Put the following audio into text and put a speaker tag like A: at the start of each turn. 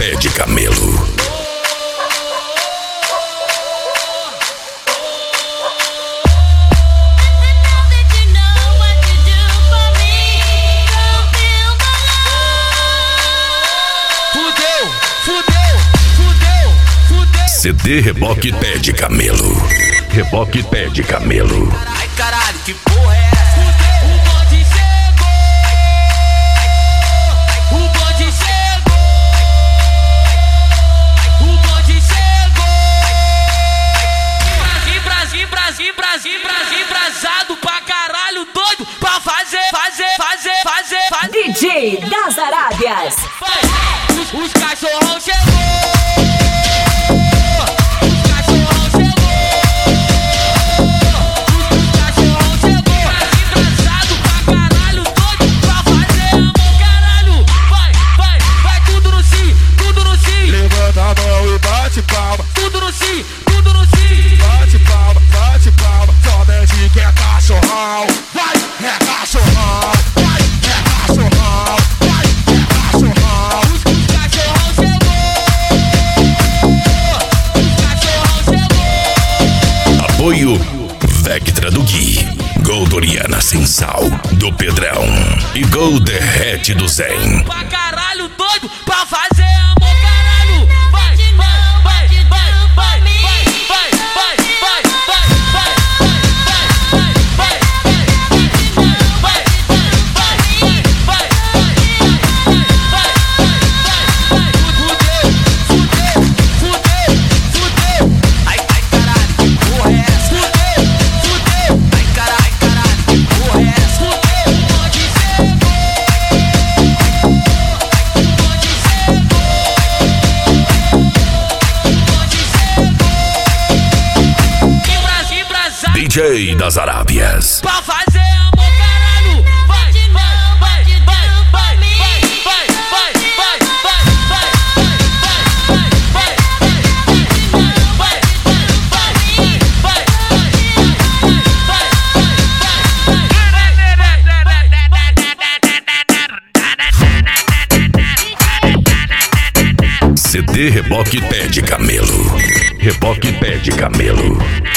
A: Pé de Camelo. CD Reboque Pé de Camelo. Reboque Pé de Camelo.
B: Ai caralho, que porra é essa? O bonde chegou. O bonde chegou. O bonde chegou. Brasil, brasado pra caralho, doido pra fazer.
C: DJ das Arábias.
B: Os cachorrão chegou. Tudo no sim, bate palma, só desce que é cachorrão. Vai, é cachorrão, vai, é cachorrão, vai, é cachorrão. Os cachorrão chegou. Apoio Vectra do Gui, Gol Doriana sem sal, do Pedrão e Gol Derrete do Zen. Pra caralho, doido, pra fazer amor, caralho. Vai. DJ das Arábias. Pra fazer amor, caralho. Vai. CD Reboque Pé de Camelo. Reboque Pé de Camelo.